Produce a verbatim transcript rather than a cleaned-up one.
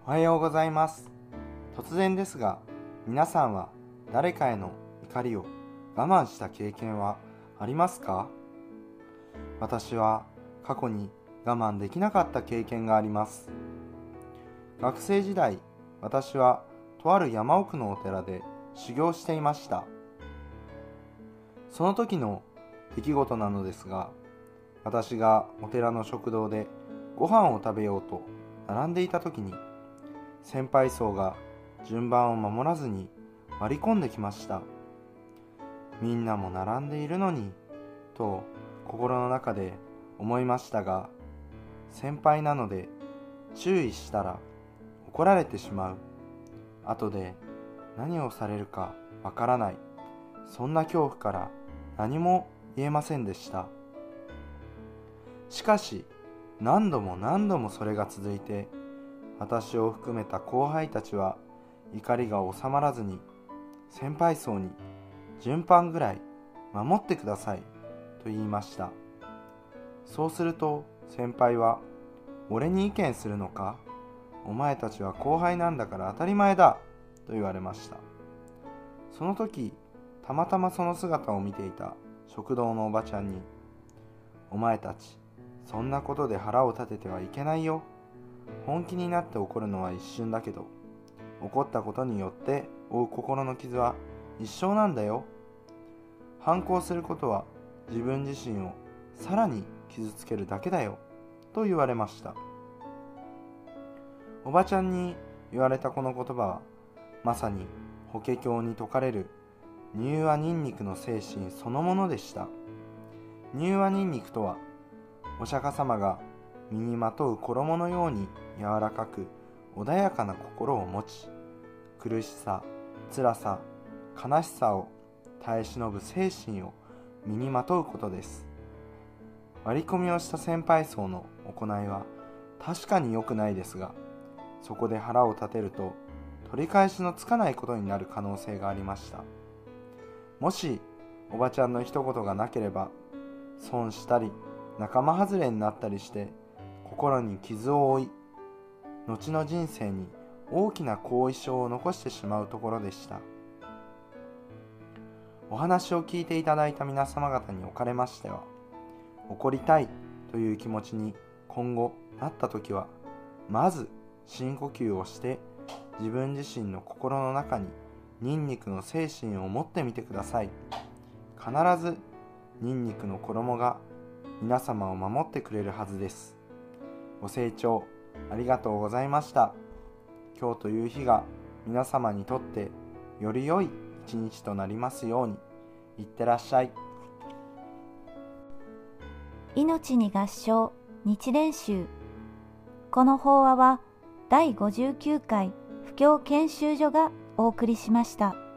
おはようございます。突然ですが、皆さんは誰かへの怒りを我慢した経験はありますか？私は過去に我慢できなかった経験があります。学生時代、私はとある山奥のお寺で修行していました。その時の出来事なのですが、私がお寺の食堂でご飯を食べようと並んでいた時に、先輩僧が順番を守らずに割り込んできました。みんなも並んでいるのにと心の中で思いましたが、先輩なので注意したら怒られてしまう。後で何をされるかわからない。そんな恐怖から何も言えませんでした。しかし何度も何度もそれが続いて、私を含めた後輩たちは怒りが収まらずに、先輩僧に順番ぐらい守ってくださいと言いました。そうすると先輩は、俺に意見するのか？お前たちは後輩なんだから当たり前だと言われました。その時、たまたまその姿を見ていた食堂のおばちゃんに、お前たち、そんなことで腹を立ててはいけないよ。本気になって怒るのは一瞬だけど、怒ったことによって負う心の傷は一生なんだよ。反抗することは自分自身をさらに傷つけるだけだよと言われました。おばちゃんに言われたこの言葉は、まさに法華経に説かれる柔和ニンニクの精神そのものでした。柔和ニンニクとは、お釈迦様が身にまとう衣のように柔らかく穏やかな心を持ち、苦しさ、辛さ、悲しさを耐え忍ぶ精神を身にまとうことです。割り込みをした先輩僧の行いは確かに良くないですが、そこで腹を立てると取り返しのつかないことになる可能性がありました。もしおばちゃんの一言がなければ、損したり仲間外れになったりして心に傷を負い、後の人生に大きな後遺症を残してしまうところでした。お話を聞いていただいた皆様方におかれましては、怒りたいという気持ちに今後なったときは、まず深呼吸をして自分自身の心の中にニンニクの精神を持ってみてください。必ずニンニクの衣が皆様を守ってくれるはずです。ご清聴ありがとうございました。今日という日が皆様にとってより良い一日となりますように。いってらっしゃい。 命に合唱日蓮宗。この法話はだいごじゅうきゅうかい布教研修所がお送りしました。